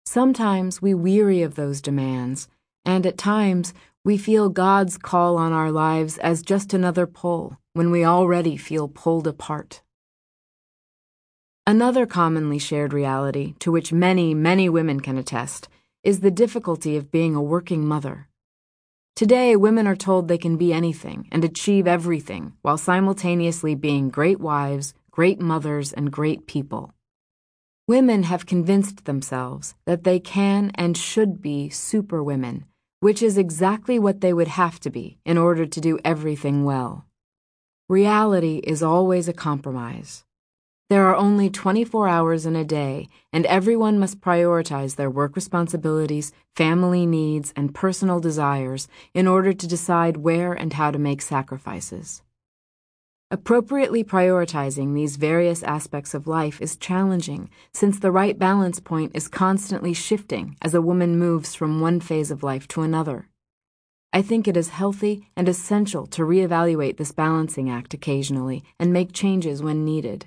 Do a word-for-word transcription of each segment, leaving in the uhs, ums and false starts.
Sometimes we weary of those demands, and at times we feel God's call on our lives as just another pull when we already feel pulled apart. Another commonly shared reality, to which many, many women can attest, is the difficulty of being a working mother. Today, women are told they can be anything and achieve everything while simultaneously being great wives, great mothers, and great people. Women have convinced themselves that they can and should be superwomen, which is exactly what they would have to be in order to do everything well. Reality is always a compromise. There are only twenty-four hours in a day, and everyone must prioritize their work responsibilities, family needs, and personal desires in order to decide where and how to make sacrifices. Appropriately prioritizing these various aspects of life is challenging, since the right balance point is constantly shifting as a woman moves from one phase of life to another. I think it is healthy and essential to reevaluate this balancing act occasionally and make changes when needed.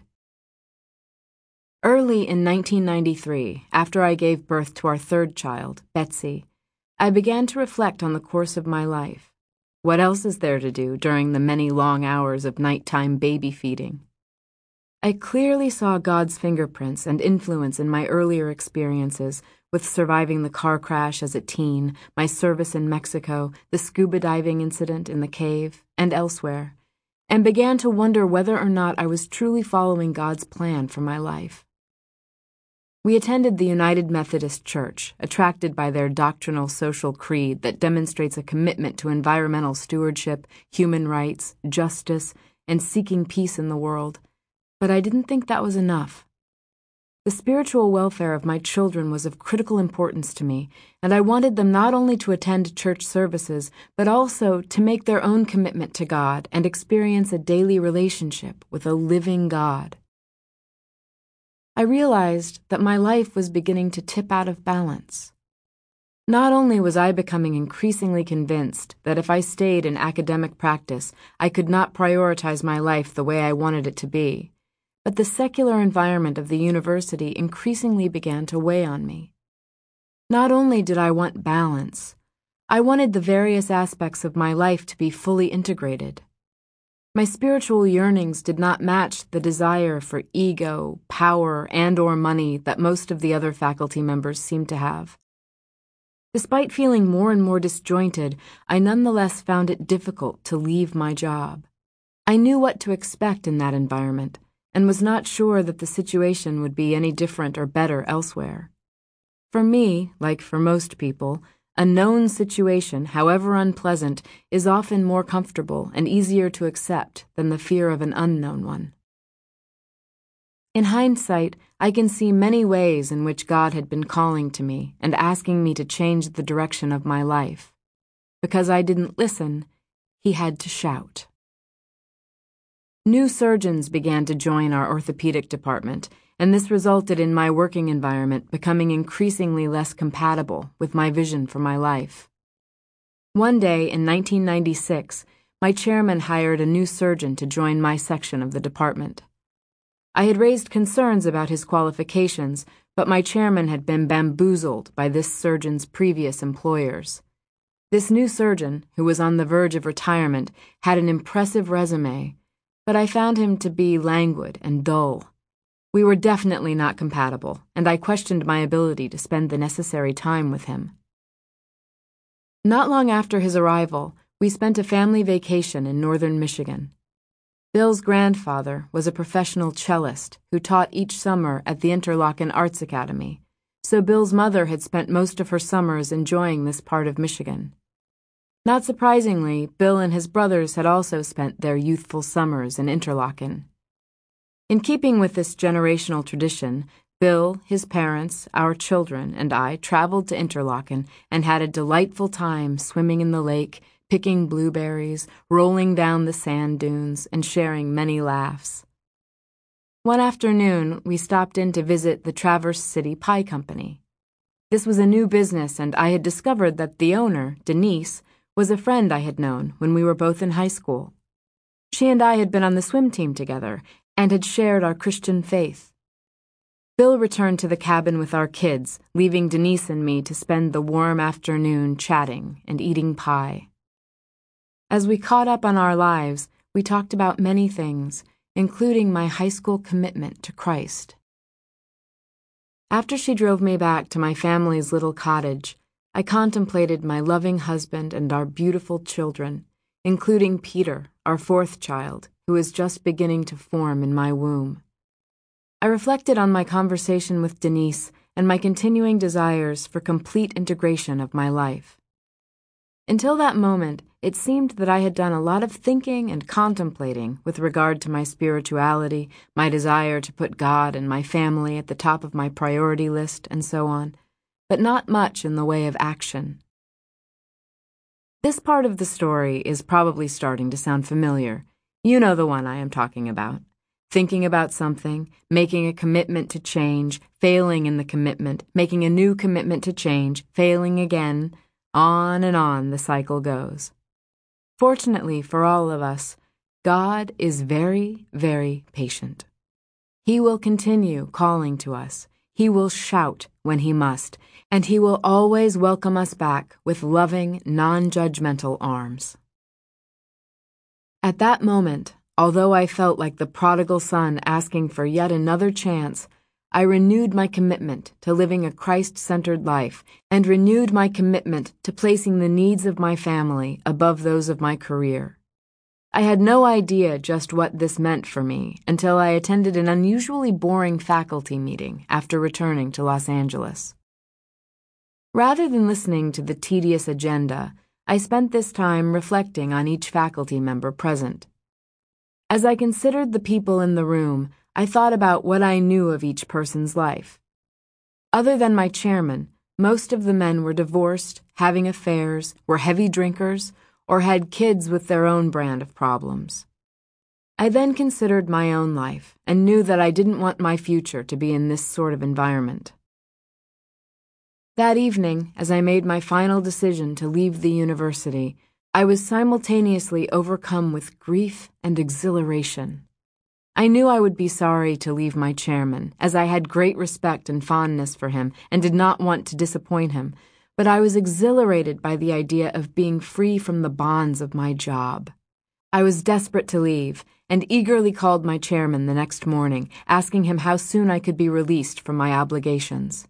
Early in nineteen ninety-three, after I gave birth to our third child, Betsy, I began to reflect on the course of my life. What else is there to do during the many long hours of nighttime baby feeding? I clearly saw God's fingerprints and influence in my earlier experiences, with surviving the car crash as a teen, my service in Mexico, the scuba diving incident in the cave, and elsewhere, and began to wonder whether or not I was truly following God's plan for my life. We attended the United Methodist Church, attracted by their doctrinal social creed that demonstrates a commitment to environmental stewardship, human rights, justice, and seeking peace in the world. But I didn't think that was enough. The spiritual welfare of my children was of critical importance to me, and I wanted them not only to attend church services, but also to make their own commitment to God and experience a daily relationship with a living God. I realized that my life was beginning to tip out of balance. Not only was I becoming increasingly convinced that if I stayed in academic practice, I could not prioritize my life the way I wanted it to be, but the secular environment of the university increasingly began to weigh on me. Not only did I want balance, I wanted the various aspects of my life to be fully integrated. My spiritual yearnings did not match the desire for ego, power, and or money that most of the other faculty members seemed to have. Despite feeling more and more disjointed, I nonetheless found it difficult to leave my job. I knew what to expect in that environment, and was not sure that the situation would be any different or better elsewhere. For me, like for most people, a known situation, however unpleasant, is often more comfortable and easier to accept than the fear of an unknown one. In hindsight, I can see many ways in which God had been calling to me and asking me to change the direction of my life. Because I didn't listen, He had to shout. New surgeons began to join our orthopedic department, and this resulted in my working environment becoming increasingly less compatible with my vision for my life. One day in nineteen ninety-six, my chairman hired a new surgeon to join my section of the department. I had raised concerns about his qualifications, but my chairman had been bamboozled by this surgeon's previous employers. This new surgeon, who was on the verge of retirement, had an impressive resume, but I found him to be languid and dull. We were definitely not compatible, and I questioned my ability to spend the necessary time with him. Not long after his arrival, we spent a family vacation in northern Michigan. Bill's grandfather was a professional cellist who taught each summer at the Interlochen Arts Academy, so Bill's mother had spent most of her summers enjoying this part of Michigan. Not surprisingly, Bill and his brothers had also spent their youthful summers in Interlochen. In keeping with this generational tradition, Bill, his parents, our children, and I traveled to Interlochen and had a delightful time swimming in the lake, picking blueberries, rolling down the sand dunes, and sharing many laughs. One afternoon, we stopped in to visit the Traverse City Pie Company. This was a new business, and I had discovered that the owner, Denise, was a friend I had known when we were both in high school. She and I had been on the swim team together and had shared our Christian faith. Bill returned to the cabin with our kids, leaving Denise and me to spend the warm afternoon chatting and eating pie. As we caught up on our lives, we talked about many things, including my high school commitment to Christ. After she drove me back to my family's little cottage, I contemplated my loving husband and our beautiful children, including Peter, our fourth child, who is just beginning to form in my womb. I reflected on my conversation with Denise and my continuing desires for complete integration of my life. Until that moment, it seemed that I had done a lot of thinking and contemplating with regard to my spirituality, my desire to put God and my family at the top of my priority list, and so on, but not much in the way of action. This part of the story is probably starting to sound familiar. You know the one I am talking about. Thinking about something, making a commitment to change, failing in the commitment, making a new commitment to change, failing again. On and on the cycle goes. Fortunately for all of us, God is very, very patient. He will continue calling to us. He will shout when he must, and he will always welcome us back with loving, non-judgmental arms. At that moment, although I felt like the prodigal son asking for yet another chance, I renewed my commitment to living a Christ-centered life and renewed my commitment to placing the needs of my family above those of my career. I had no idea just what this meant for me until I attended an unusually boring faculty meeting after returning to Los Angeles. Rather than listening to the tedious agenda, I spent this time reflecting on each faculty member present. As I considered the people in the room, I thought about what I knew of each person's life. Other than my chairman, most of the men were divorced, having affairs, were heavy drinkers, or had kids with their own brand of problems. I then considered my own life and knew that I didn't want my future to be in this sort of environment. That evening, as I made my final decision to leave the university, I was simultaneously overcome with grief and exhilaration. I knew I would be sorry to leave my chairman, as I had great respect and fondness for him and did not want to disappoint him, but I was exhilarated by the idea of being free from the bonds of my job. I was desperate to leave and eagerly called my chairman the next morning, asking him how soon I could be released from my obligations.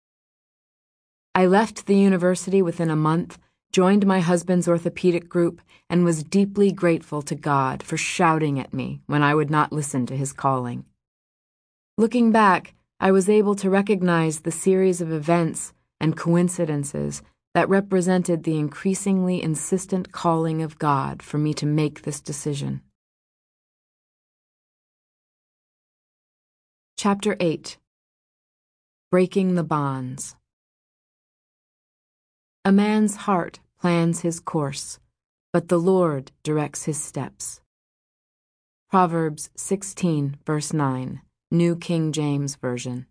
I left the university within a month, joined my husband's orthopedic group, and was deeply grateful to God for shouting at me when I would not listen to his calling. Looking back, I was able to recognize the series of events and coincidences that represented the increasingly insistent calling of God for me to make this decision. Chapter eight. Breaking the Bonds. A man's heart plans his course, but the Lord directs his steps. Proverbs sixteen, verse nine, New King James Version.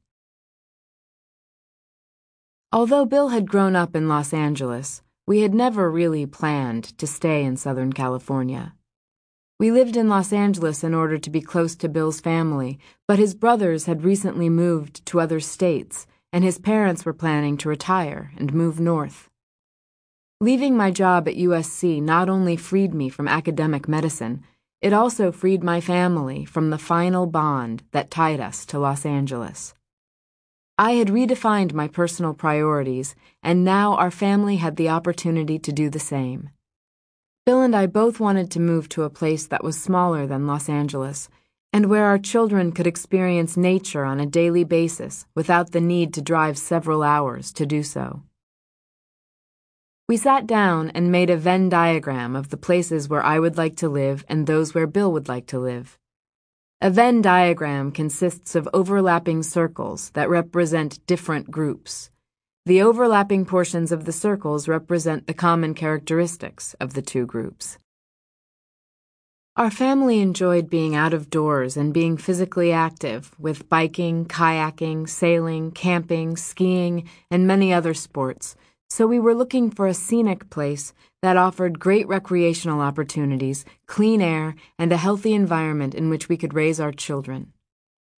Although Bill had grown up in Los Angeles, we had never really planned to stay in Southern California. We lived in Los Angeles in order to be close to Bill's family, but his brothers had recently moved to other states, and his parents were planning to retire and move north. Leaving my job at U S C not only freed me from academic medicine, it also freed my family from the final bond that tied us to Los Angeles. I had redefined my personal priorities, and now our family had the opportunity to do the same. Bill and I both wanted to move to a place that was smaller than Los Angeles, and where our children could experience nature on a daily basis without the need to drive several hours to do so. We sat down and made a Venn diagram of the places where I would like to live and those where Bill would like to live. A Venn diagram consists of overlapping circles that represent different groups. The overlapping portions of the circles represent the common characteristics of the two groups. Our family enjoyed being out of doors and being physically active, with biking, kayaking, sailing, camping, skiing, and many other sports, so we were looking for a scenic place that offered great recreational opportunities, clean air, and a healthy environment in which we could raise our children.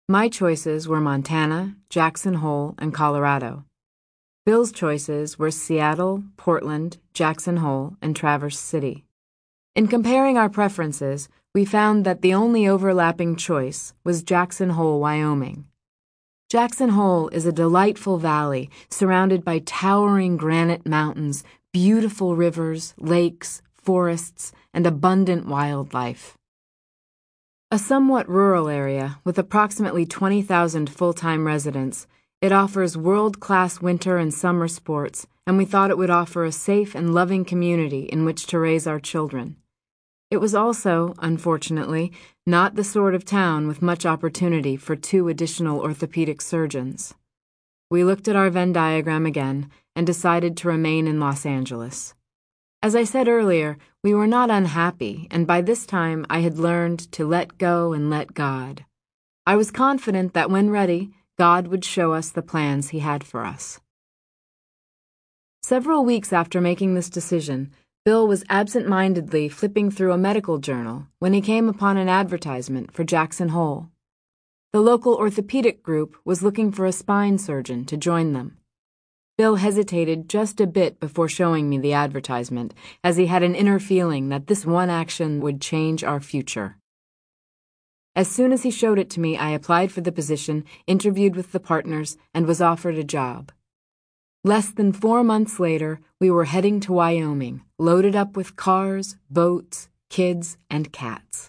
My choices were Montana, Jackson Hole, and Colorado. Bill's choices were Seattle, Portland, Jackson Hole, and Traverse City. In comparing our preferences, we found that the only overlapping choice was Jackson Hole, Wyoming. Jackson Hole is a delightful valley surrounded by towering granite mountains, beautiful rivers, lakes, forests, and abundant wildlife. A somewhat rural area with approximately twenty thousand full-time residents, it offers world-class winter and summer sports, and we thought it would offer a safe and loving community in which to raise our children. It was also, unfortunately, not the sort of town with much opportunity for two additional orthopedic surgeons. We looked at our Venn diagram again and decided to remain in Los Angeles. As I said earlier, we were not unhappy, and by this time I had learned to let go and let God. I was confident that when ready, God would show us the plans He had for us. Several weeks after making this decision, Bill was absent-mindedly flipping through a medical journal when he came upon an advertisement for Jackson Hole. The local orthopedic group was looking for a spine surgeon to join them. Bill hesitated just a bit before showing me the advertisement, as he had an inner feeling that this one action would change our future. As soon as he showed it to me, I applied for the position, interviewed with the partners, and was offered a job. Less than four months later, we were heading to Wyoming, loaded up with cars, boats, kids, and cats.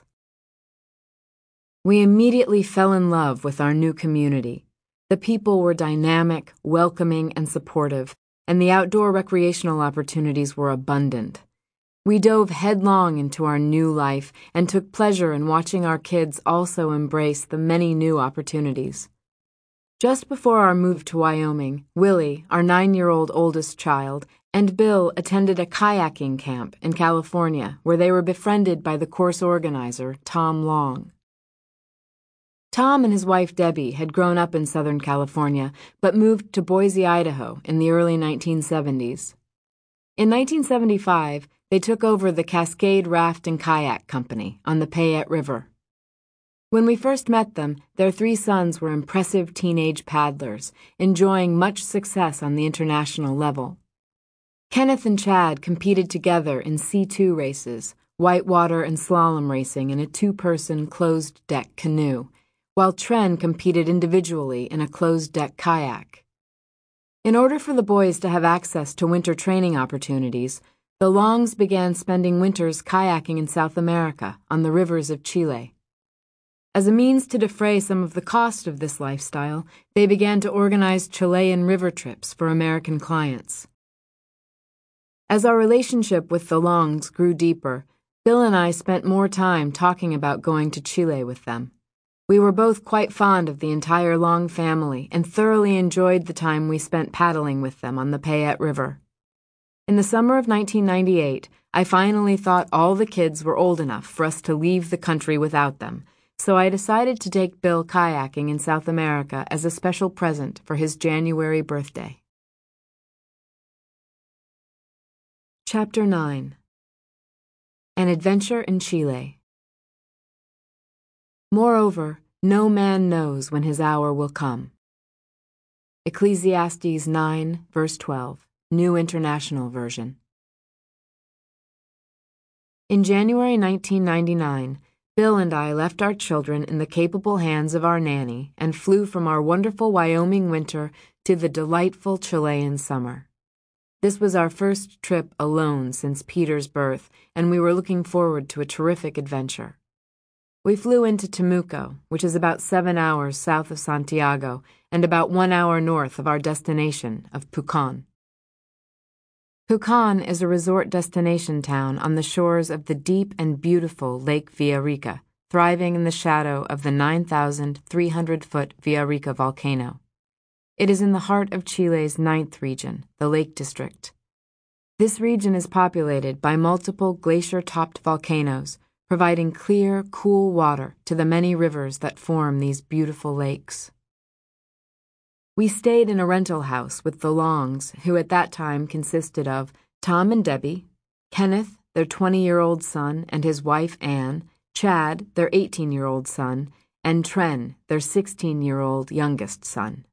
We immediately fell in love with our new community. The people were dynamic, welcoming, and supportive, and the outdoor recreational opportunities were abundant. We dove headlong into our new life and took pleasure in watching our kids also embrace the many new opportunities. Just before our move to Wyoming, Willie, our nine-year-old oldest child, and Bill attended a kayaking camp in California where they were befriended by the course organizer, Tom Long. Tom and his wife Debbie had grown up in Southern California but moved to Boise, Idaho in the early nineteen seventies. In nineteen seventy-five, they took over the Cascade Raft and Kayak Company on the Payette River. When we first met them, their three sons were impressive teenage paddlers, enjoying much success on the international level. Kenneth and Chad competed together in C two races, whitewater and slalom racing in a two-person closed-deck canoe, while Tren competed individually in a closed-deck kayak. In order for the boys to have access to winter training opportunities, the Longs began spending winters kayaking in South America on the rivers of Chile. As a means to defray some of the cost of this lifestyle, they began to organize Chilean river trips for American clients. As our relationship with the Longs grew deeper, Bill and I spent more time talking about going to Chile with them. We were both quite fond of the entire Long family and thoroughly enjoyed the time we spent paddling with them on the Payette River. In the summer of nineteen ninety-eight, I finally thought all the kids were old enough for us to leave the country without them, so I decided to take Bill kayaking in South America as a special present for his January birthday. Chapter nine. An Adventure in Chile. Moreover, no man knows when his hour will come. Ecclesiastes nine, verse twelve, New International Version. In January nineteen ninety-nine, Bill and I left our children in the capable hands of our nanny and flew from our wonderful Wyoming winter to the delightful Chilean summer. This was our first trip alone since Peter's birth, and we were looking forward to a terrific adventure. We flew into Temuco, which is about seven hours south of Santiago and about one hour north of our destination of Pucón. Pucón is a resort destination town on the shores of the deep and beautiful Lake Villarrica, thriving in the shadow of the nine thousand three hundred foot Villarrica volcano. It is in the heart of Chile's ninth region, the Lake District. This region is populated by multiple glacier-topped volcanoes, providing clear, cool water to the many rivers that form these beautiful lakes. We stayed in a rental house with the Longs, who at that time consisted of Tom and Debbie, Kenneth, their twenty-year-old son, and his wife Anne, Chad, their eighteen-year-old son, and Tren, their sixteen-year-old youngest son.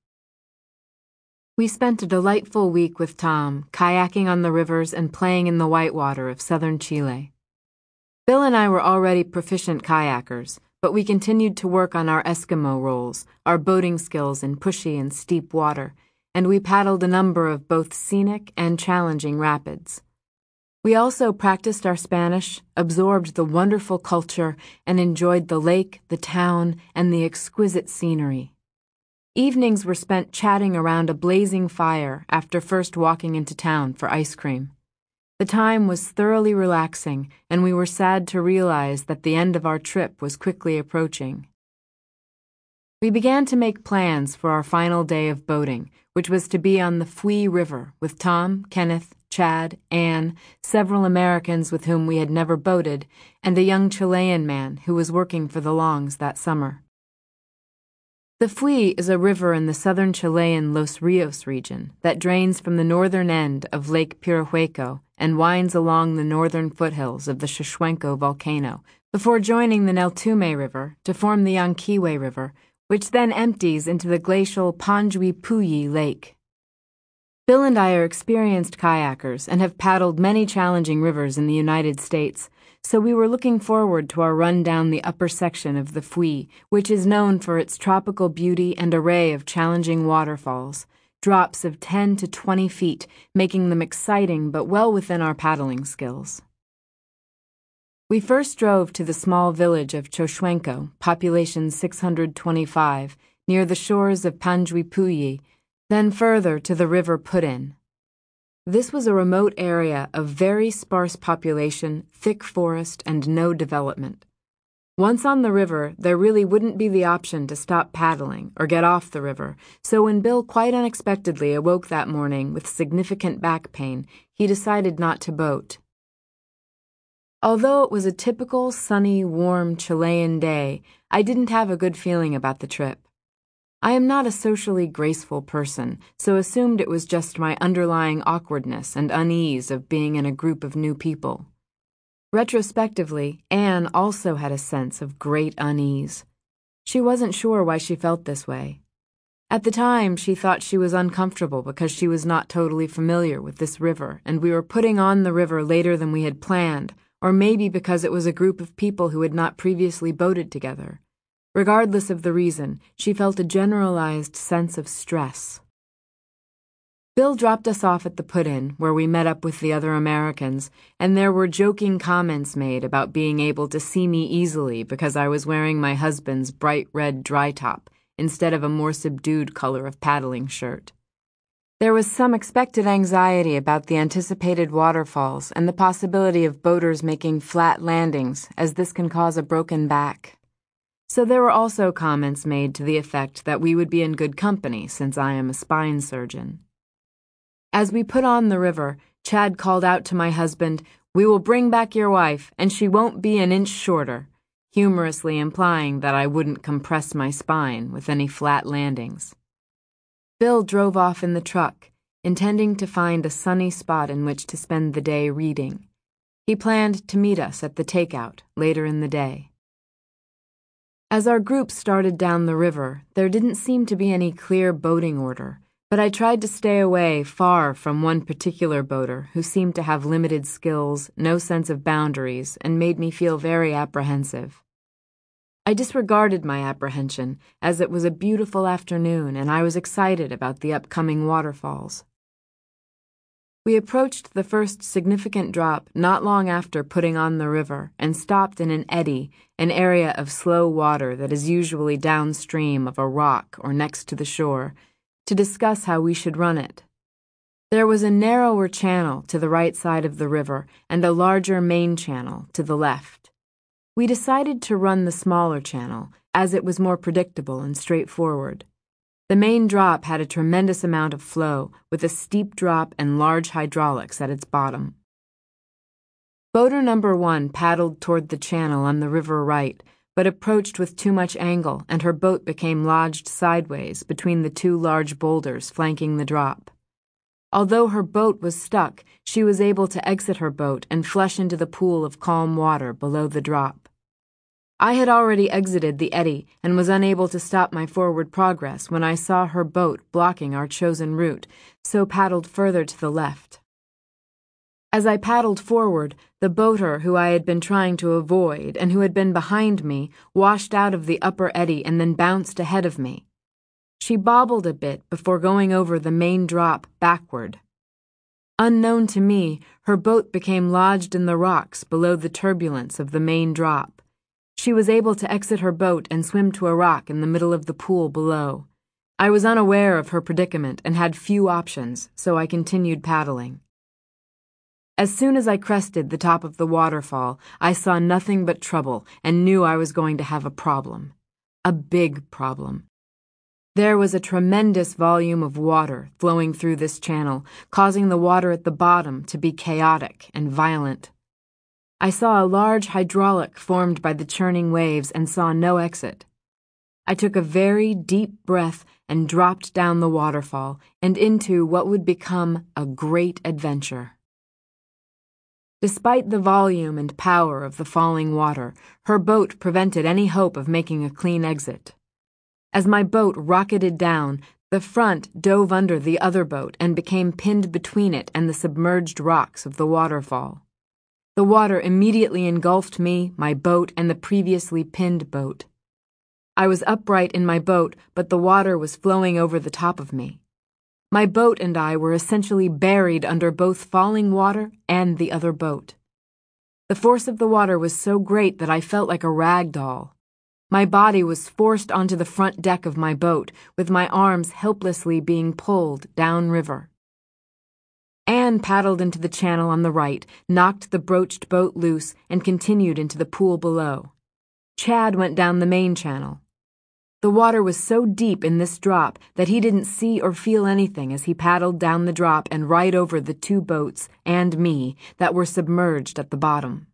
We spent a delightful week with Tom, kayaking on the rivers and playing in the whitewater of southern Chile. Bill and I were already proficient kayakers, but we continued to work on our Eskimo roles, our boating skills in pushy and steep water, and we paddled a number of both scenic and challenging rapids. We also practiced our Spanish, absorbed the wonderful culture, and enjoyed the lake, the town, and the exquisite scenery. Evenings were spent chatting around a blazing fire after first walking into town for ice cream. The time was thoroughly relaxing, and we were sad to realize that the end of our trip was quickly approaching. We began to make plans for our final day of boating, which was to be on the Fui River with Tom, Kenneth, Chad, Anne, several Americans with whom we had never boated, and a young Chilean man who was working for the Longs that summer. The Fui is a river in the southern Chilean Los Rios region that drains from the northern end of Lake Pirahueco and winds along the northern foothills of the Shishwenko volcano before joining the Neltume River to form the Yanquihue River, which then empties into the glacial Panguipulli Lake. Bill and I are experienced kayakers and have paddled many challenging rivers in the United States, so we were looking forward to our run down the upper section of the Fui, which is known for its tropical beauty and array of challenging waterfalls, drops of ten to twenty feet, making them exciting but well within our paddling skills. We first drove to the small village of Choshwenko, population six hundred twenty-five, near the shores of Panguipulli, then further to the river Purin. This was a remote area of very sparse population, thick forest, and no development. Once on the river, there really wouldn't be the option to stop paddling or get off the river, so when Bill quite unexpectedly awoke that morning with significant back pain, he decided not to boat. Although it was a typical sunny, warm Chilean day, I didn't have a good feeling about the trip. I am not a socially graceful person, so assumed it was just my underlying awkwardness and unease of being in a group of new people. Retrospectively, Anne also had a sense of great unease. She wasn't sure why she felt this way. At the time, she thought she was uncomfortable because she was not totally familiar with this river, and we were putting on the river later than we had planned, or maybe because it was a group of people who had not previously boated together. Regardless of the reason, she felt a generalized sense of stress. Bill dropped us off at the put-in, where we met up with the other Americans, and there were joking comments made about being able to see me easily because I was wearing my husband's bright red dry top instead of a more subdued color of paddling shirt. There was some expected anxiety about the anticipated waterfalls and the possibility of boaters making flat landings, as this can cause a broken back. So there were also comments made to the effect that we would be in good company since I am a spine surgeon. As we put on the river, Chad called out to my husband, "We will bring back your wife, and she won't be an inch shorter," humorously implying that I wouldn't compress my spine with any flat landings. Bill drove off in the truck, intending to find a sunny spot in which to spend the day reading. He planned to meet us at the takeout later in the day. As our group started down the river, there didn't seem to be any clear boating order, but I tried to stay away far from one particular boater who seemed to have limited skills, no sense of boundaries, and made me feel very apprehensive. I disregarded my apprehension, as it was a beautiful afternoon and I was excited about the upcoming waterfalls. We approached the first significant drop not long after putting on the river and stopped in an eddy, an area of slow water that is usually downstream of a rock or next to the shore, to discuss how we should run it. There was a narrower channel to the right side of the river and a larger main channel to the left. We decided to run the smaller channel, as it was more predictable and straightforward. The main drop had a tremendous amount of flow, with a steep drop and large hydraulics at its bottom. Boater number one paddled toward the channel on the river right, but approached with too much angle, and her boat became lodged sideways between the two large boulders flanking the drop. Although her boat was stuck, she was able to exit her boat and flush into the pool of calm water below the drop. I had already exited the eddy and was unable to stop my forward progress when I saw her boat blocking our chosen route, so paddled further to the left. As I paddled forward, the boater who I had been trying to avoid and who had been behind me washed out of the upper eddy and then bounced ahead of me. She bobbled a bit before going over the main drop backward. Unknown to me, her boat became lodged in the rocks below the turbulence of the main drop. She was able to exit her boat and swim to a rock in the middle of the pool below. I was unaware of her predicament and had few options, so I continued paddling. As soon as I crested the top of the waterfall, I saw nothing but trouble and knew I was going to have a problem. A big problem. There was a tremendous volume of water flowing through this channel, causing the water at the bottom to be chaotic and violent. I saw a large hydraulic formed by the churning waves and saw no exit. I took a very deep breath and dropped down the waterfall and into what would become a great adventure. Despite the volume and power of the falling water, her boat prevented any hope of making a clean exit. As my boat rocketed down, the front dove under the other boat and became pinned between it and the submerged rocks of the waterfall. The water immediately engulfed me, my boat, and the previously pinned boat. I was upright in my boat, but the water was flowing over the top of me. My boat and I were essentially buried under both falling water and the other boat. The force of the water was so great that I felt like a rag doll. My body was forced onto the front deck of my boat, with my arms helplessly being pulled downriver. Anne paddled into the channel on the right, knocked the broached boat loose, and continued into the pool below. Chad went down the main channel. The water was so deep in this drop that he didn't see or feel anything as he paddled down the drop and right over the two boats, and me, that were submerged at the bottom.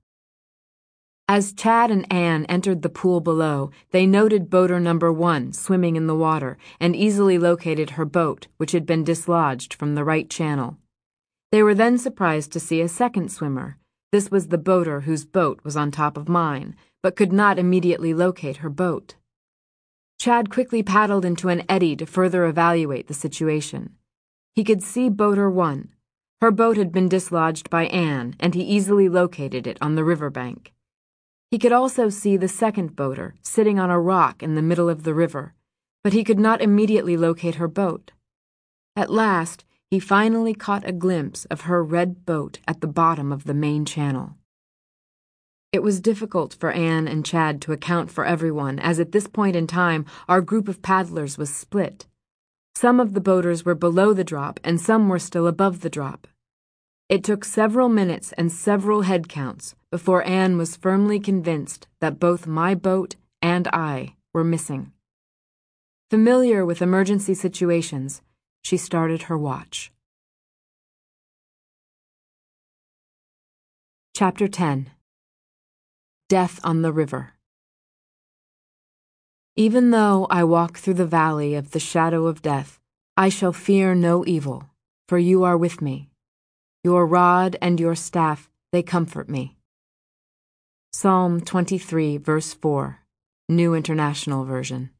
As Chad and Anne entered the pool below, they noted boater number one swimming in the water and easily located her boat, which had been dislodged from the right channel. They were then surprised to see a second swimmer. This was the boater whose boat was on top of mine, but could not immediately locate her boat. Chad quickly paddled into an eddy to further evaluate the situation. He could see boater one. Her boat had been dislodged by Anne, and he easily located it on the riverbank. He could also see the second boater sitting on a rock in the middle of the river, but he could not immediately locate her boat. At last, he finally caught a glimpse of her red boat at the bottom of the main channel. It was difficult for Anne and Chad to account for everyone, as at this point in time our group of paddlers was split. Some of the boaters were below the drop and some were still above the drop. It took several minutes and several head counts before Anne was firmly convinced that both my boat and I were missing. Familiar with emergency situations, she started her watch. Chapter ten. Death on the River. Even though I walk through the valley of the shadow of death, I shall fear no evil, for you are with me. Your rod and your staff, they comfort me. Psalm twenty-three, verse four, New International Version.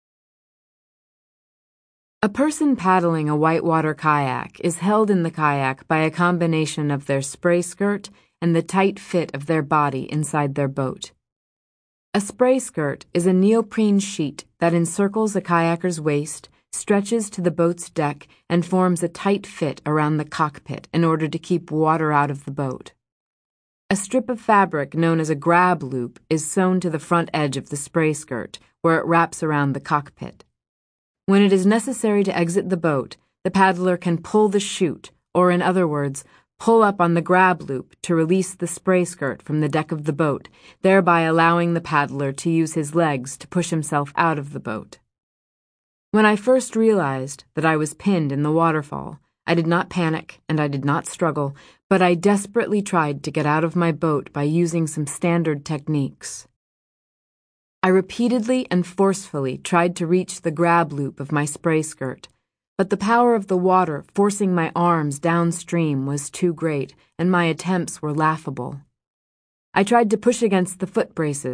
A person paddling a whitewater kayak is held in the kayak by a combination of their spray skirt and the tight fit of their body inside their boat. A spray skirt is a neoprene sheet that encircles a kayaker's waist, stretches to the boat's deck, and forms a tight fit around the cockpit in order to keep water out of the boat. A strip of fabric known as a grab loop is sewn to the front edge of the spray skirt, where it wraps around the cockpit. When it is necessary to exit the boat, the paddler can pull the chute, or in other words, pull up on the grab loop to release the spray skirt from the deck of the boat, thereby allowing the paddler to use his legs to push himself out of the boat. When I first realized that I was pinned in the waterfall, I did not panic and I did not struggle, but I desperately tried to get out of my boat by using some standard techniques. I repeatedly and forcefully tried to reach the grab loop of my spray skirt, but the power of the water forcing my arms downstream was too great, and my attempts were laughable. I tried to push against the foot braces.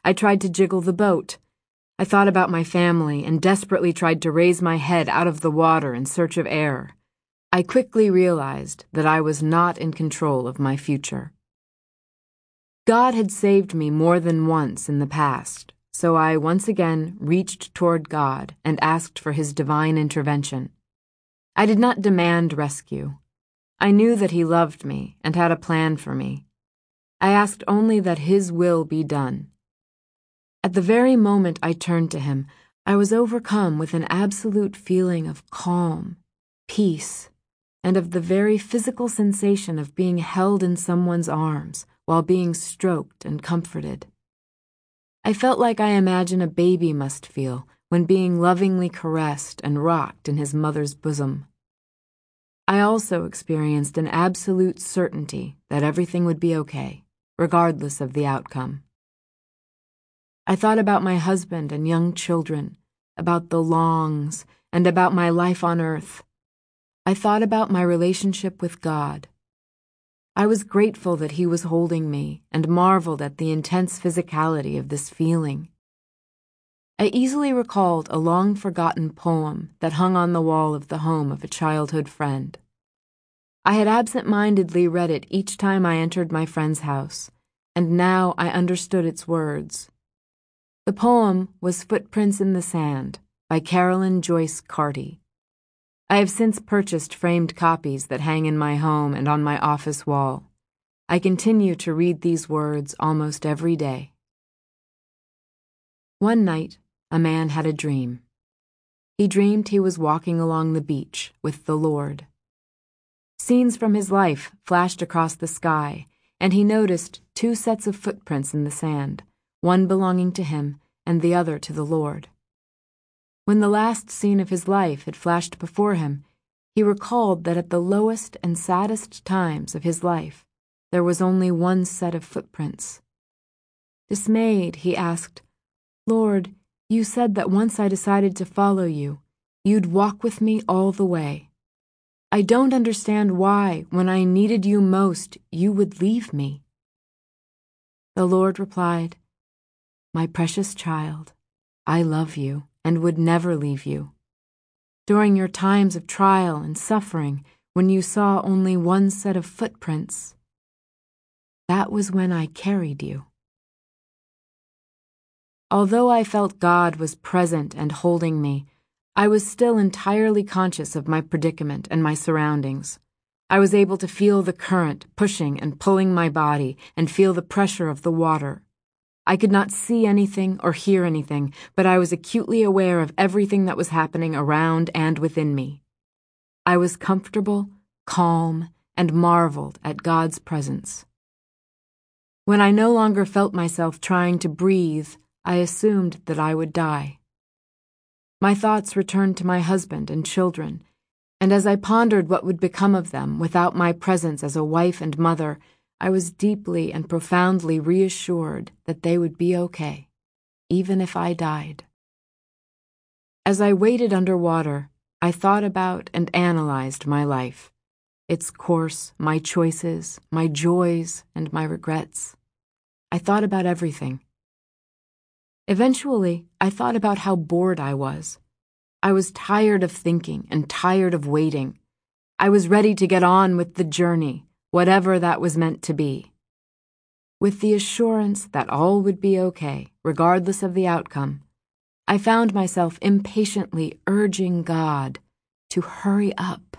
I tried to jiggle the boat. I thought about my family and desperately tried to raise my head out of the water in search of air. I quickly realized that I was not in control of my future. God had saved me more than once in the past, so I once again reached toward God and asked for His divine intervention. I did not demand rescue. I knew that He loved me and had a plan for me. I asked only that His will be done. At the very moment I turned to Him, I was overcome with an absolute feeling of calm, peace, and of the very physical sensation of being held in someone's arms while being stroked and comforted. I felt like I imagine a baby must feel when being lovingly caressed and rocked in his mother's bosom. I also experienced an absolute certainty that everything would be okay, regardless of the outcome. I thought about my husband and young children, about the Longs, and about my life on earth. I thought about my relationship with God. I was grateful that He was holding me and marveled at the intense physicality of this feeling. I easily recalled a long-forgotten poem that hung on the wall of the home of a childhood friend. I had absent-mindedly read it each time I entered my friend's house, and now I understood its words. The poem was Footprints in the Sand by Carolyn Joyce Carty. I have since purchased framed copies that hang in my home and on my office wall. I continue to read these words almost every day. One night, a man had a dream. He dreamed he was walking along the beach with the Lord. Scenes from his life flashed across the sky, and he noticed two sets of footprints in the sand, one belonging to him and the other to the Lord. When the last scene of his life had flashed before him, he recalled that at the lowest and saddest times of his life, there was only one set of footprints. Dismayed, he asked, "Lord, you said that once I decided to follow you, you'd walk with me all the way. I don't understand why, when I needed you most, you would leave me." The Lord replied, "My precious child, I love you and would never leave you. During your times of trial and suffering, when you saw only one set of footprints, that was when I carried you." Although I felt God was present and holding me, I was still entirely conscious of my predicament and my surroundings. I was able to feel the current pushing and pulling my body and feel the pressure of the water. I could not see anything or hear anything, but I was acutely aware of everything that was happening around and within me. I was comfortable, calm, and marveled at God's presence. When I no longer felt myself trying to breathe, I assumed that I would die. My thoughts returned to my husband and children, and as I pondered what would become of them without my presence as a wife and mother, I was deeply and profoundly reassured that they would be okay, even if I died. As I waded underwater, I thought about and analyzed my life, its course, my choices, my joys, and my regrets. I thought about everything. Eventually, I thought about how bored I was. I was tired of thinking and tired of waiting. I was ready to get on with the journey, whatever that was meant to be. With the assurance that all would be okay, regardless of the outcome, I found myself impatiently urging God to hurry up.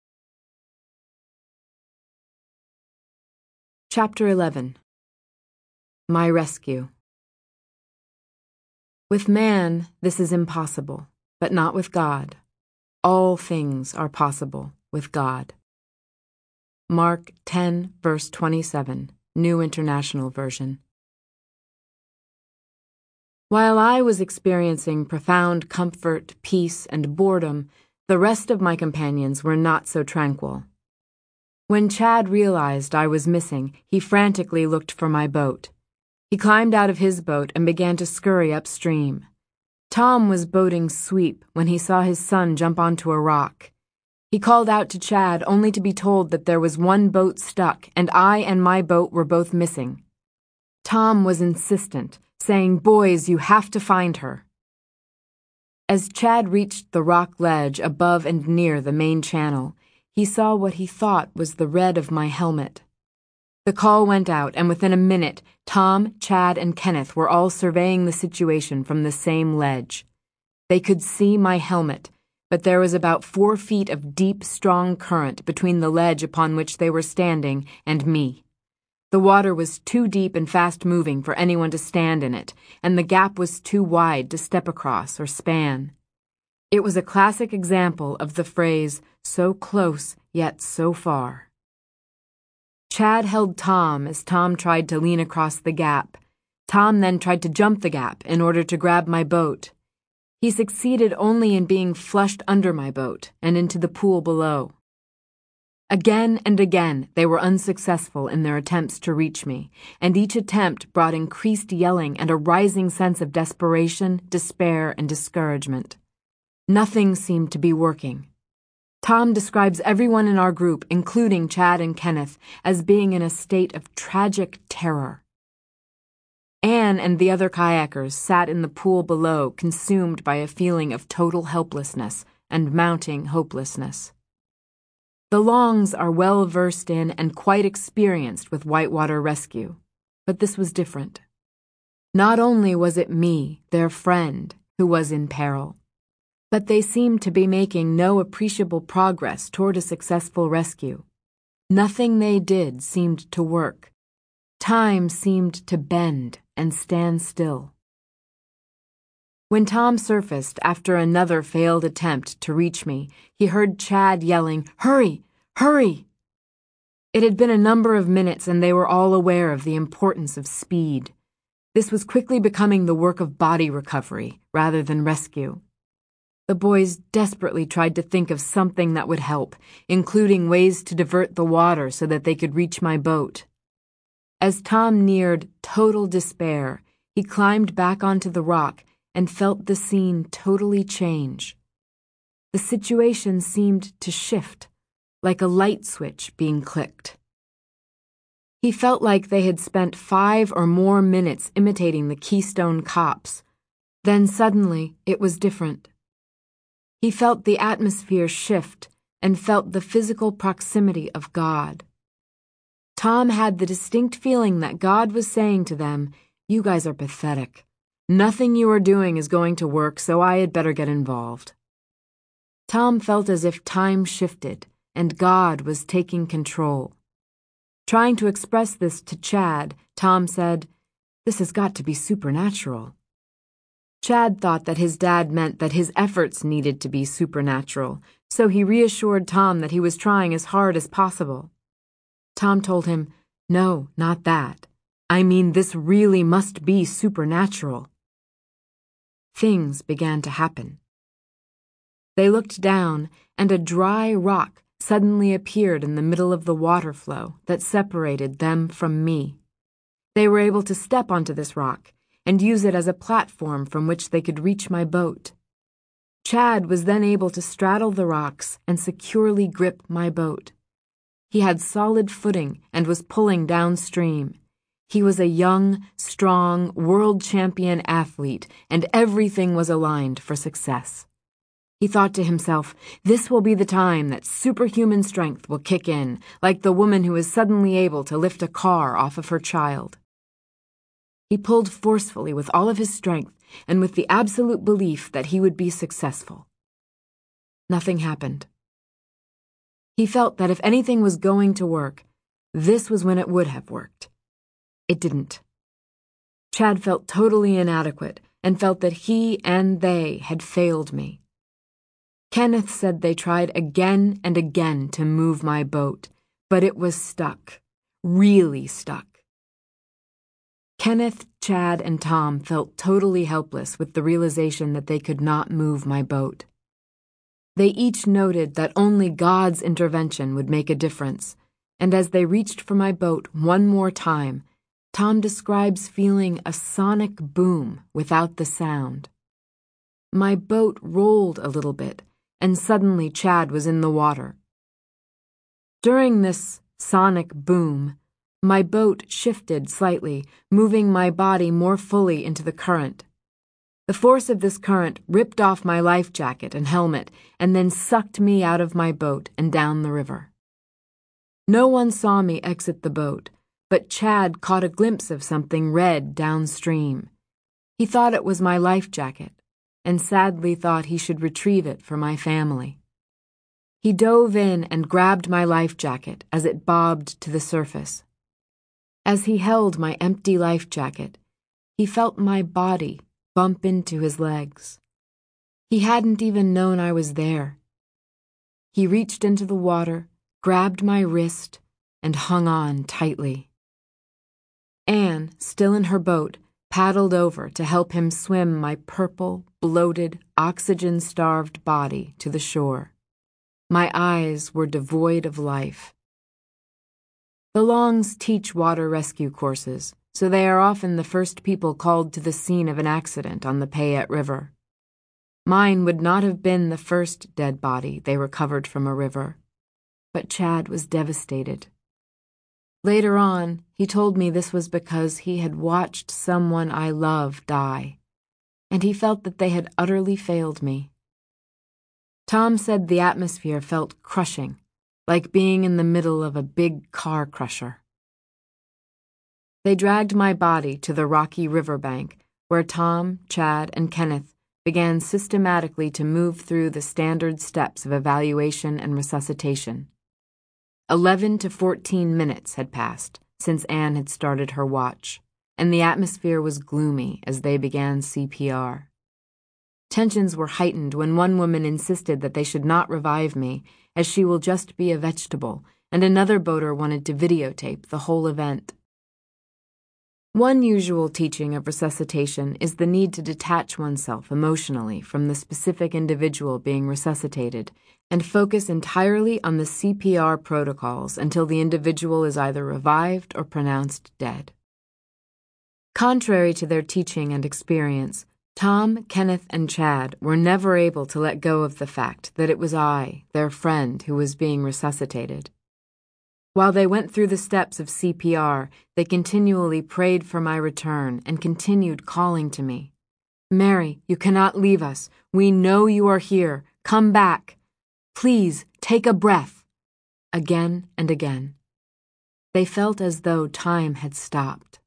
Chapter eleven. My Rescue. With man, this is impossible, but not with God. All things are possible with God. Mark ten, verse twenty-seven, New International Version. While I was experiencing profound comfort, peace, and boredom, the rest of my companions were not so tranquil. When Chad realized I was missing, he frantically looked for my boat. He climbed out of his boat and began to scurry upstream. Tom was boating sweep when he saw his son jump onto a rock. He called out to Chad only to be told that there was one boat stuck and I and my boat were both missing. Tom was insistent, saying, "Boys, you have to find her." As Chad reached the rock ledge above and near the main channel, he saw what he thought was the red of my helmet. The call went out, and within a minute, Tom, Chad, and Kenneth were all surveying the situation from the same ledge. They could see my helmet, but there was about four feet of deep, strong current between the ledge upon which they were standing and me. The water was too deep and fast-moving for anyone to stand in it, and the gap was too wide to step across or span. It was a classic example of the phrase, "so close, yet so far." Chad held Tom as Tom tried to lean across the gap. Tom then tried to jump the gap in order to grab my boat. He succeeded only in being flushed under my boat and into the pool below. Again and again they were unsuccessful in their attempts to reach me, and each attempt brought increased yelling and a rising sense of desperation, despair, and discouragement. Nothing seemed to be working. Tom describes everyone in our group, including Chad and Kenneth, as being in a state of tragic terror. Anne and the other kayakers sat in the pool below, consumed by a feeling of total helplessness and mounting hopelessness. The Longs are well versed in and quite experienced with whitewater rescue, but this was different. Not only was it me, their friend, who was in peril, but they seemed to be making no appreciable progress toward a successful rescue. Nothing they did seemed to work. Time seemed to bend and stand still. When Tom surfaced after another failed attempt to reach me, he heard Chad yelling, "Hurry! Hurry!" It had been a number of minutes, and they were all aware of the importance of speed. This was quickly becoming the work of body recovery rather than rescue. The boys desperately tried to think of something that would help, including ways to divert the water so that they could reach my boat. As Tom neared total despair, he climbed back onto the rock and felt the scene totally change. The situation seemed to shift, like a light switch being clicked. He felt like they had spent five or more minutes imitating the Keystone Cops. Then suddenly, it was different. He felt the atmosphere shift and felt the physical proximity of God. Tom had the distinct feeling that God was saying to them, "You guys are pathetic. Nothing you are doing is going to work, so I had better get involved." Tom felt as if time shifted and God was taking control. Trying to express this to Chad, Tom said, "This has got to be supernatural." Chad thought that his dad meant that his efforts needed to be supernatural, so he reassured Tom that he was trying as hard as possible. Tom told him, "No, not that. I mean, this really must be supernatural." Things began to happen. They looked down, and a dry rock suddenly appeared in the middle of the water flow that separated them from me. They were able to step onto this rock and use it as a platform from which they could reach my boat. Chad was then able to straddle the rocks and securely grip my boat. He had solid footing and was pulling downstream. He was a young, strong, world champion athlete, and everything was aligned for success. He thought to himself, "This will be the time that superhuman strength will kick in, like the woman who is suddenly able to lift a car off of her child." He pulled forcefully with all of his strength and with the absolute belief that he would be successful. Nothing happened. He felt that if anything was going to work, this was when it would have worked. It didn't. Chad felt totally inadequate and felt that he and they had failed me. Kenneth said they tried again and again to move my boat, but it was stuck, really stuck. Kenneth, Chad, and Tom felt totally helpless with the realization that they could not move my boat. They each noted that only God's intervention would make a difference, and as they reached for my boat one more time, Tom describes feeling a sonic boom without the sound. My boat rolled a little bit, and suddenly Chad was in the water. During this sonic boom, My boat shifted slightly, moving my body more fully into the current. The force of this current ripped off my life jacket and helmet and then sucked me out of my boat and down the river. No one saw me exit the boat, but Chad caught a glimpse of something red downstream. He thought it was my life jacket, and sadly thought he should retrieve it for my family. He dove in and grabbed my life jacket as it bobbed to the surface. As he held my empty life jacket, he felt my body bump into his legs. He hadn't even known I was there. He reached into the water, grabbed my wrist, and hung on tightly. Anne, still in her boat, paddled over to help him swim my purple, bloated, oxygen-starved body to the shore. My eyes were devoid of life. The Longs teach water rescue courses, so they are often the first people called to the scene of an accident on the Payette River. Mine would not have been the first dead body they recovered from a river, but Chad was devastated. Later on, he told me this was because he had watched someone I love die, and he felt that they had utterly failed me. Tom said the atmosphere felt crushing, like being in the middle of a big car crusher. They dragged my body to the rocky riverbank, where Tom, Chad, and Kenneth began systematically to move through the standard steps of evaluation and resuscitation. Eleven to fourteen minutes had passed since Anne had started her watch, and the atmosphere was gloomy as they began C P R. Tensions were heightened when one woman insisted that they should not revive me, as she will just be a vegetable, and another boater wanted to videotape the whole event. One usual teaching of resuscitation is the need to detach oneself emotionally from the specific individual being resuscitated and focus entirely on the C P R protocols until the individual is either revived or pronounced dead. Contrary to their teaching and experience, Tom, Kenneth, and Chad were never able to let go of the fact that it was I, their friend, who was being resuscitated. While they went through the steps of C P R, they continually prayed for my return and continued calling to me. "Mary, you cannot leave us. We know you are here. Come back. Please, take a breath." Again and again. They felt as though time had stopped.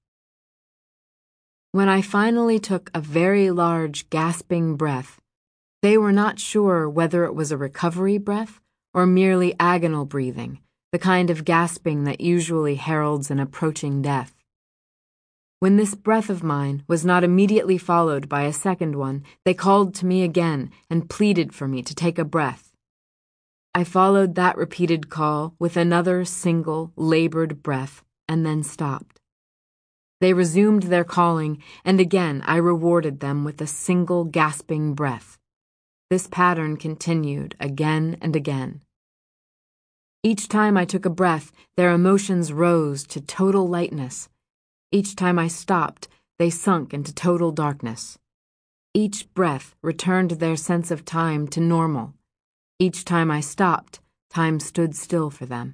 When I finally took a very large, gasping breath, they were not sure whether it was a recovery breath or merely agonal breathing, the kind of gasping that usually heralds an approaching death. When this breath of mine was not immediately followed by a second one, they called to me again and pleaded for me to take a breath. I followed that repeated call with another single, labored breath, and then stopped. They resumed their calling, and again I rewarded them with a single gasping breath. This pattern continued again and again. Each time I took a breath, their emotions rose to total lightness. Each time I stopped, they sunk into total darkness. Each breath returned their sense of time to normal. Each time I stopped, time stood still for them.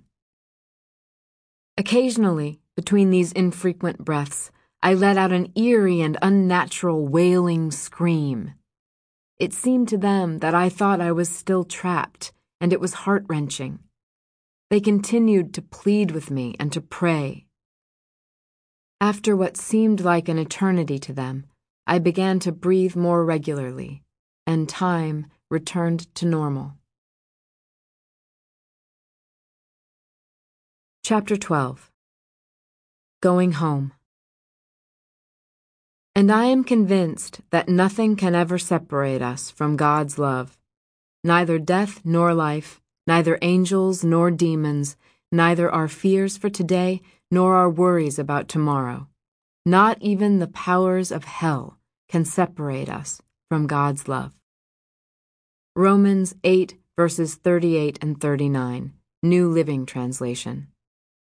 Occasionally, between these infrequent breaths, I let out an eerie and unnatural wailing scream. It seemed to them that I thought I was still trapped, and it was heart-wrenching. They continued to plead with me and to pray. After what seemed like an eternity to them, I began to breathe more regularly, and time returned to normal. Chapter twelve. Going Home. And I am convinced that nothing can ever separate us from God's love. Neither death nor life, neither angels nor demons, neither our fears for today nor our worries about tomorrow. Not even the powers of hell can separate us from God's love. Romans eight, verses thirty-eight and thirty-nine, New Living Translation.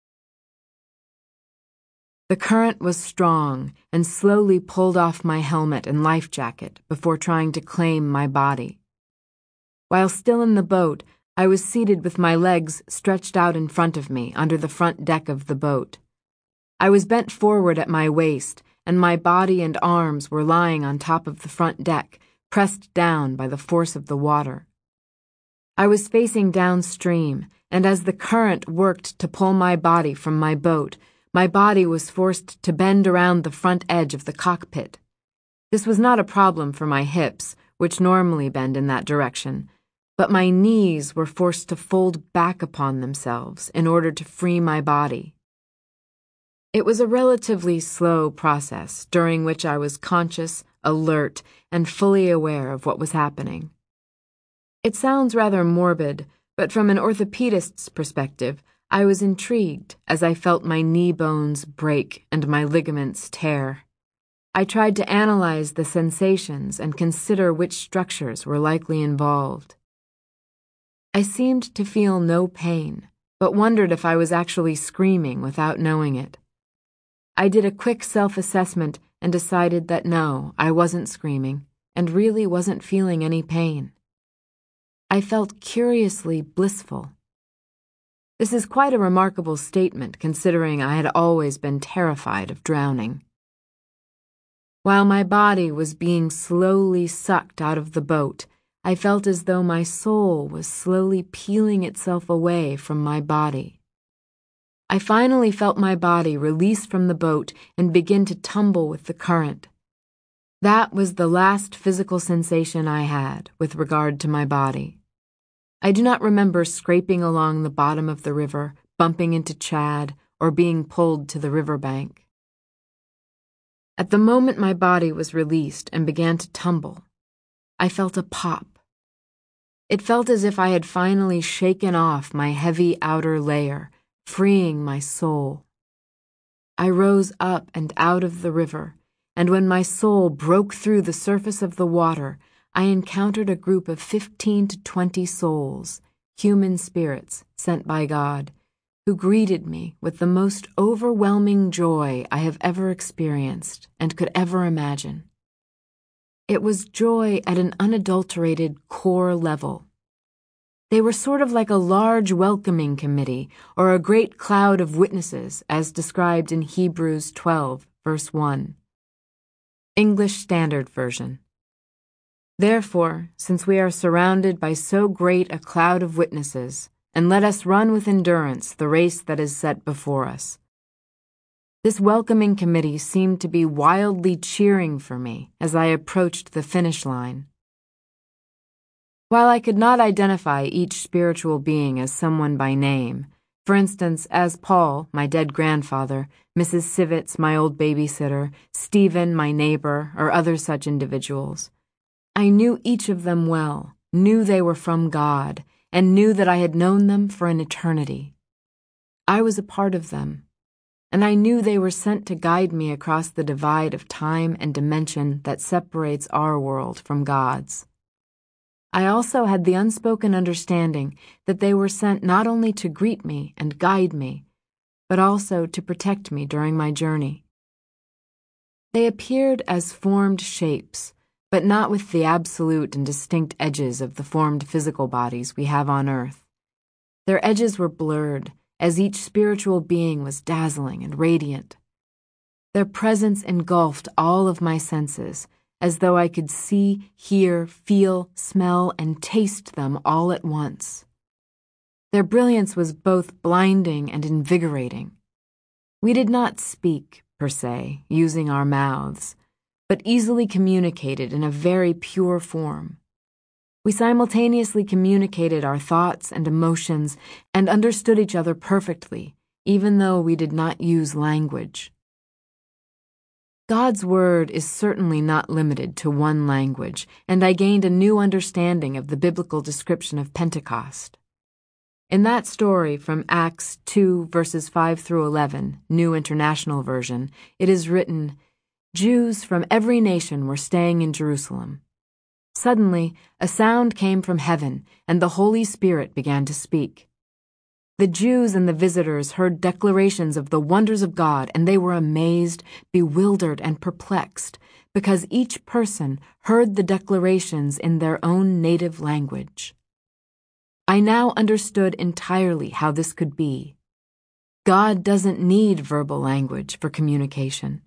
The current was strong and slowly pulled off my helmet and life jacket before trying to claim my body. While still in the boat, I was seated with my legs stretched out in front of me under the front deck of the boat. I was bent forward at my waist, and my body and arms were lying on top of the front deck, pressed down by the force of the water. I was facing downstream, and as the current worked to pull my body from my boat, my body was forced to bend around the front edge of the cockpit. This was not a problem for my hips, which normally bend in that direction, but my knees were forced to fold back upon themselves in order to free my body. It was a relatively slow process, during which I was conscious, alert, and fully aware of what was happening. It sounds rather morbid, but from an orthopedist's perspective, I was intrigued as I felt my knee bones break and my ligaments tear. I tried to analyze the sensations and consider which structures were likely involved. I seemed to feel no pain, but wondered if I was actually screaming without knowing it. I did a quick self-assessment and decided that no, I wasn't screaming, and really wasn't feeling any pain. I felt curiously blissful. This is quite a remarkable statement, considering I had always been terrified of drowning. While my body was being slowly sucked out of the boat, I felt as though my soul was slowly peeling itself away from my body. I finally felt my body release from the boat and begin to tumble with the current. That was the last physical sensation I had with regard to my body. I do not remember scraping along the bottom of the river, bumping into Chad, or being pulled to the riverbank. At the moment my body was released and began to tumble, I felt a pop. It felt as if I had finally shaken off my heavy outer layer, freeing my soul. I rose up and out of the river, and when my soul broke through the surface of the water, I encountered a group of fifteen to twenty souls, human spirits sent by God, who greeted me with the most overwhelming joy I have ever experienced and could ever imagine. It was joy at an unadulterated core level. They were sort of like a large welcoming committee or a great cloud of witnesses, as described in Hebrews twelve, verse one. English Standard Version. Therefore, since we are surrounded by so great a cloud of witnesses, and let us run with endurance the race that is set before us. This welcoming committee seemed to be wildly cheering for me as I approached the finish line. While I could not identify each spiritual being as someone by name, for instance, as Paul, my dead grandfather, Missus Sivitz, my old babysitter, Stephen, my neighbor, or other such individuals, I knew each of them well, knew they were from God, and knew that I had known them for an eternity. I was a part of them, and I knew they were sent to guide me across the divide of time and dimension that separates our world from God's. I also had the unspoken understanding that they were sent not only to greet me and guide me, but also to protect me during my journey. They appeared as formed shapes, but not with the absolute and distinct edges of the formed physical bodies we have on earth. Their edges were blurred, as each spiritual being was dazzling and radiant. Their presence engulfed all of my senses, as though I could see, hear, feel, smell, and taste them all at once. Their brilliance was both blinding and invigorating. We did not speak, per se, using our mouths, but easily communicated in a very pure form. We simultaneously communicated our thoughts and emotions and understood each other perfectly, even though we did not use language. God's word is certainly not limited to one language, and I gained a new understanding of the biblical description of Pentecost. In that story from Acts two, verses five through eleven, New International Version, it is written, Jews from every nation were staying in Jerusalem. Suddenly, a sound came from heaven, and the Holy Spirit began to speak. The Jews and the visitors heard declarations of the wonders of God, and they were amazed, bewildered, and perplexed, because each person heard the declarations in their own native language. I now understood entirely how this could be. God doesn't need verbal language for communication.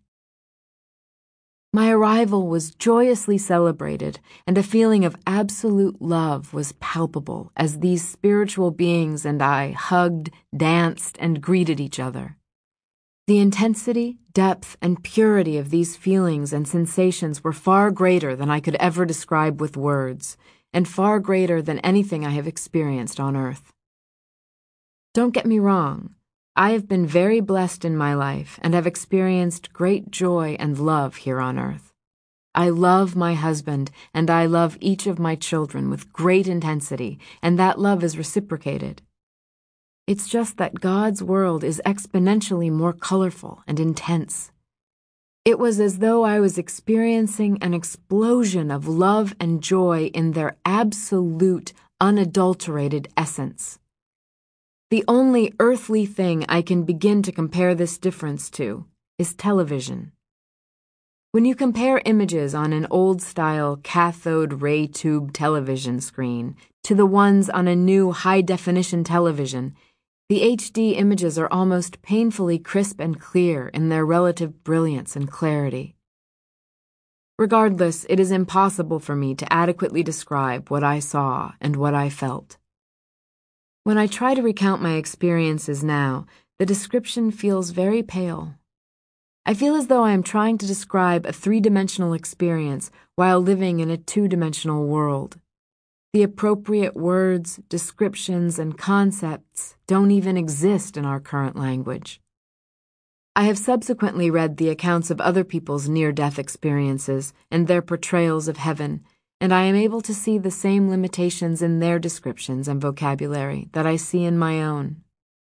My arrival was joyously celebrated, and a feeling of absolute love was palpable as these spiritual beings and I hugged, danced, and greeted each other. The intensity, depth, and purity of these feelings and sensations were far greater than I could ever describe with words, and far greater than anything I have experienced on earth. Don't get me wrong. I have been very blessed in my life and have experienced great joy and love here on earth. I love my husband and I love each of my children with great intensity, and that love is reciprocated. It's just that God's world is exponentially more colorful and intense. It was as though I was experiencing an explosion of love and joy in their absolute, unadulterated essence. The only earthly thing I can begin to compare this difference to is television. When you compare images on an old-style cathode ray tube television screen to the ones on a new high-definition television, the H D images are almost painfully crisp and clear in their relative brilliance and clarity. Regardless, it is impossible for me to adequately describe what I saw and what I felt. When I try to recount my experiences now, the description feels very pale. I feel as though I am trying to describe a three-dimensional experience while living in a two-dimensional world. The appropriate words, descriptions, and concepts don't even exist in our current language. I have subsequently read the accounts of other people's near-death experiences and their portrayals of heaven, and I am able to see the same limitations in their descriptions and vocabulary that I see in my own.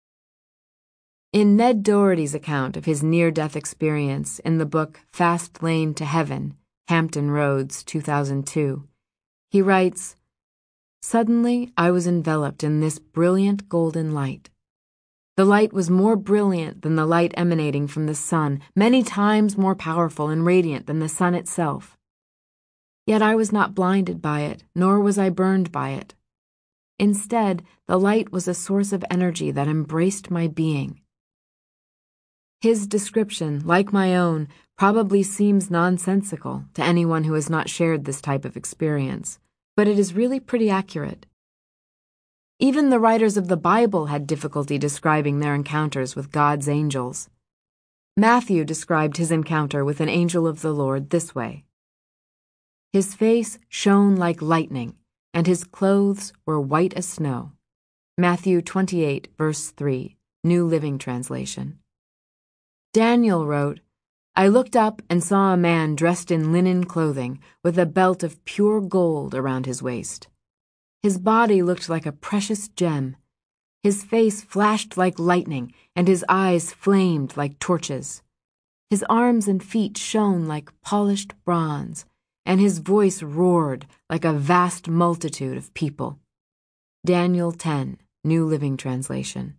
In Ned Doherty's account of his near-death experience in the book Fast Lane to Heaven, Hampton Roads, two thousand two, he writes, "Suddenly I was enveloped in this brilliant golden light. The light was more brilliant than the light emanating from the sun, many times more powerful and radiant than the sun itself. Yet I was not blinded by it, nor was I burned by it. Instead, the light was a source of energy that embraced my being." His description, like my own, probably seems nonsensical to anyone who has not shared this type of experience, but it is really pretty accurate. Even the writers of the Bible had difficulty describing their encounters with God's angels. Matthew described his encounter with an angel of the Lord this way: "His face shone like lightning, and his clothes were white as snow." Matthew twenty-eight, verse three, New Living Translation. Daniel wrote, "I looked up and saw a man dressed in linen clothing, with a belt of pure gold around his waist. His body looked like a precious gem. His face flashed like lightning, and his eyes flamed like torches. His arms and feet shone like polished bronze, and his voice roared like a vast multitude of people." Daniel ten, New Living Translation.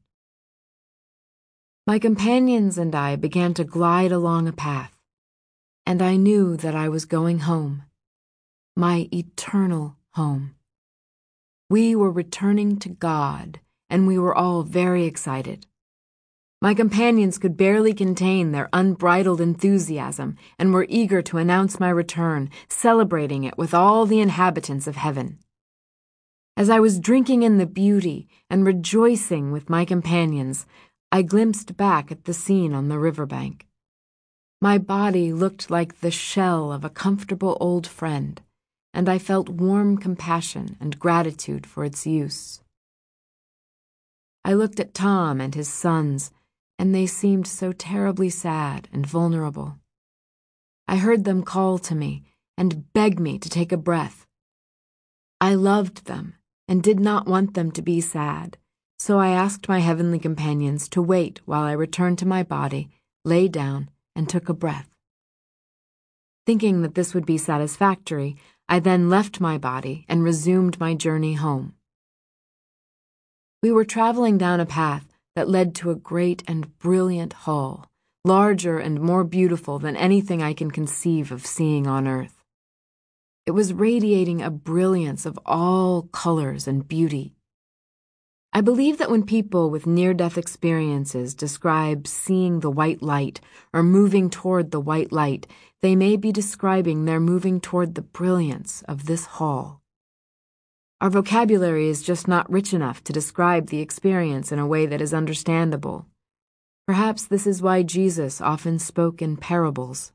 My companions and I began to glide along a path, and I knew that I was going home, my eternal home. We were returning to God, and we were all very excited. My companions could barely contain their unbridled enthusiasm and were eager to announce my return, celebrating it with all the inhabitants of heaven. As I was drinking in the beauty and rejoicing with my companions, I glimpsed back at the scene on the riverbank. My body looked like the shell of a comfortable old friend, and I felt warm compassion and gratitude for its use. I looked at Tom and his sons, and they seemed so terribly sad and vulnerable. I heard them call to me and beg me to take a breath. I loved them and did not want them to be sad, so I asked my heavenly companions to wait while I returned to my body, lay down, and took a breath. Thinking that this would be satisfactory, I then left my body and resumed my journey home. We were traveling down a path that led to a great and brilliant hall, larger and more beautiful than anything I can conceive of seeing on earth. It was radiating a brilliance of all colors and beauty. I believe that when people with near-death experiences describe seeing the white light or moving toward the white light, they may be describing their moving toward the brilliance of this hall. Our vocabulary is just not rich enough to describe the experience in a way that is understandable. Perhaps this is why Jesus often spoke in parables.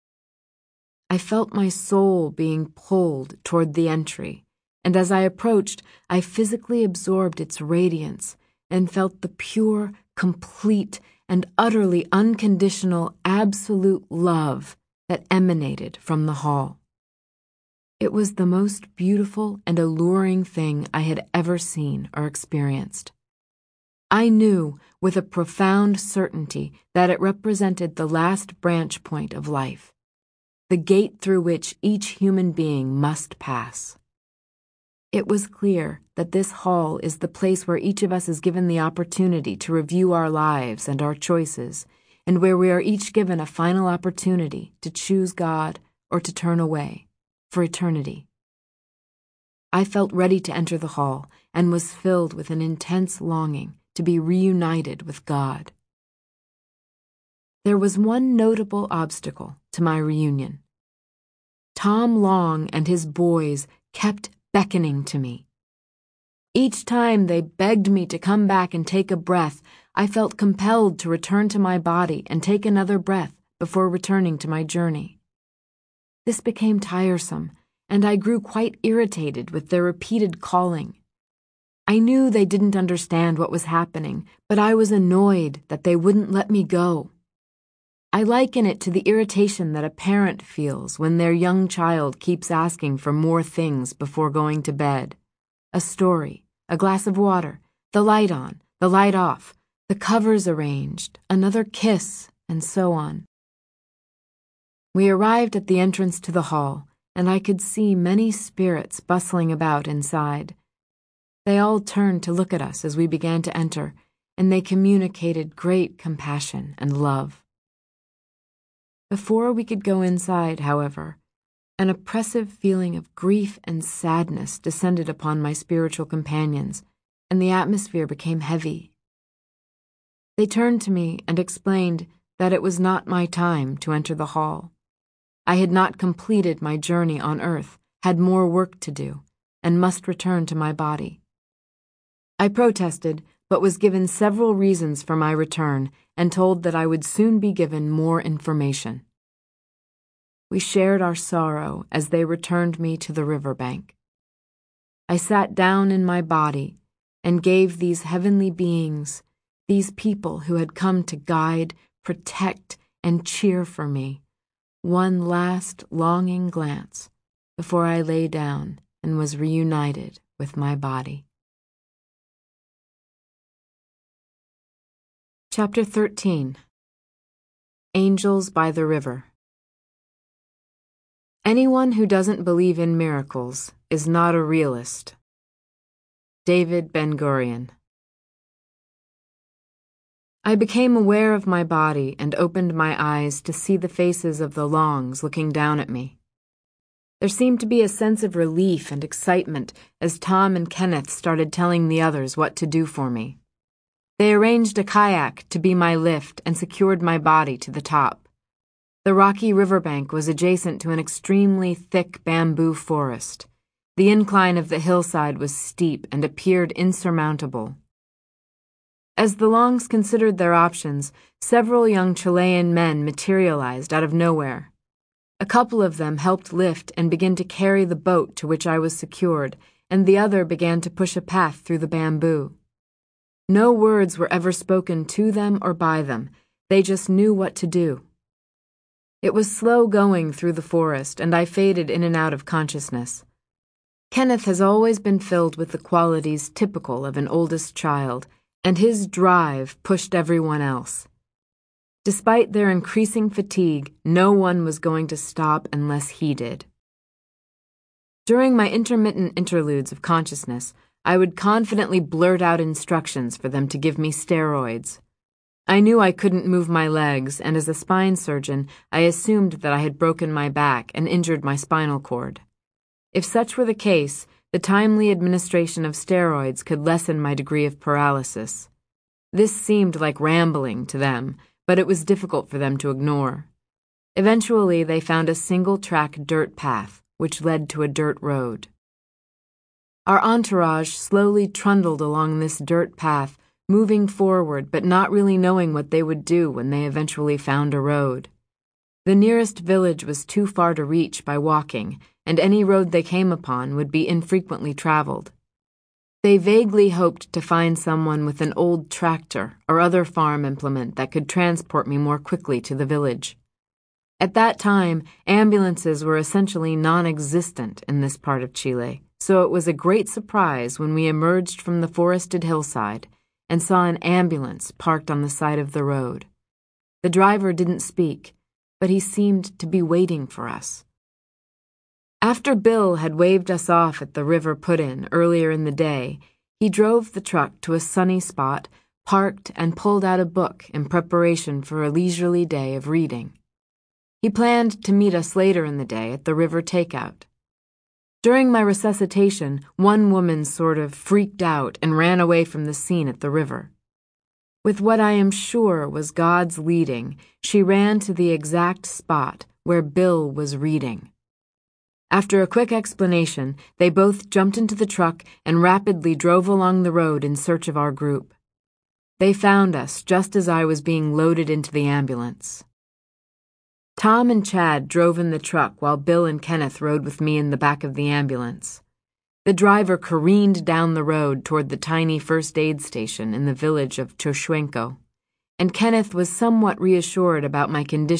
I felt my soul being pulled toward the entry, and as I approached, I physically absorbed its radiance and felt the pure, complete, and utterly unconditional, absolute love that emanated from the hall. It was the most beautiful and alluring thing I had ever seen or experienced. I knew with a profound certainty that it represented the last branch point of life, the gate through which each human being must pass. It was clear that this hall is the place where each of us is given the opportunity to review our lives and our choices, and where we are each given a final opportunity to choose God or to turn away, for eternity. I felt ready to enter the hall and was filled with an intense longing to be reunited with God. There was one notable obstacle to my reunion. Tom Long and his boys kept beckoning to me. Each time they begged me to come back and take a breath, I felt compelled to return to my body and take another breath before returning to my journey. This became tiresome, and I grew quite irritated with their repeated calling. I knew they didn't understand what was happening, but I was annoyed that they wouldn't let me go. I liken it to the irritation that a parent feels when their young child keeps asking for more things before going to bed. A story, a glass of water, the light on, the light off, the covers arranged, another kiss, and so on. We arrived at the entrance to the hall, and I could see many spirits bustling about inside. They all turned to look at us as we began to enter, and they communicated great compassion and love. Before we could go inside, however, an oppressive feeling of grief and sadness descended upon my spiritual companions, and the atmosphere became heavy. They turned to me and explained that it was not my time to enter the hall. I had not completed my journey on earth, had more work to do, and must return to my body. I protested, but was given several reasons for my return and told that I would soon be given more information. We shared our sorrow as they returned me to the riverbank. I sat down in my body and gave these heavenly beings, these people who had come to guide, protect, and cheer for me, one last longing glance before I lay down and was reunited with my body. Chapter thirteen. Angels by the River. Anyone who doesn't believe in miracles is not a realist. David Ben-Gurion. I became aware of my body and opened my eyes to see the faces of the Longs looking down at me. There seemed to be a sense of relief and excitement as Tom and Kenneth started telling the others what to do for me. They arranged a kayak to be my lift and secured my body to the top. The rocky riverbank was adjacent to an extremely thick bamboo forest. The incline of the hillside was steep and appeared insurmountable. As the Longs considered their options, several young Chilean men materialized out of nowhere. A couple of them helped lift and begin to carry the boat to which I was secured, and the other began to push a path through the bamboo. No words were ever spoken to them or by them. They just knew what to do. It was slow going through the forest, and I faded in and out of consciousness. Kenneth has always been filled with the qualities typical of an oldest child, and his drive pushed everyone else. Despite their increasing fatigue, no one was going to stop unless he did. During my intermittent interludes of consciousness, I would confidently blurt out instructions for them to give me steroids. I knew I couldn't move my legs, and as a spine surgeon, I assumed that I had broken my back and injured my spinal cord. If such were the case, The timely administration of steroids could lessen my degree of paralysis. This seemed like rambling to them, but it was difficult for them to ignore. Eventually, they found a single-track dirt path, which led to a dirt road. Our entourage slowly trundled along this dirt path, moving forward but not really knowing what they would do when they eventually found a road. The nearest village was too far to reach by walking, and any road they came upon would be infrequently traveled. They vaguely hoped to find someone with an old tractor or other farm implement that could transport me more quickly to the village. At that time, ambulances were essentially non-existent in this part of Chile, so it was a great surprise when we emerged from the forested hillside and saw an ambulance parked on the side of the road. The driver didn't speak, but he seemed to be waiting for us. After Bill had waved us off at the River Put-in earlier in the day, he drove the truck to a sunny spot, parked, and pulled out a book in preparation for a leisurely day of reading. He planned to meet us later in the day at the river takeout. During my resuscitation, one woman sort of freaked out and ran away from the scene at the river. With what I am sure was God's leading, she ran to the exact spot where Bill was reading. After a quick explanation, they both jumped into the truck and rapidly drove along the road in search of our group. They found us just as I was being loaded into the ambulance. Tom and Chad drove in the truck while Bill and Kenneth rode with me in the back of the ambulance. The driver careened down the road toward the tiny first aid station in the village of Choshwenko, and Kenneth was somewhat reassured about my condition.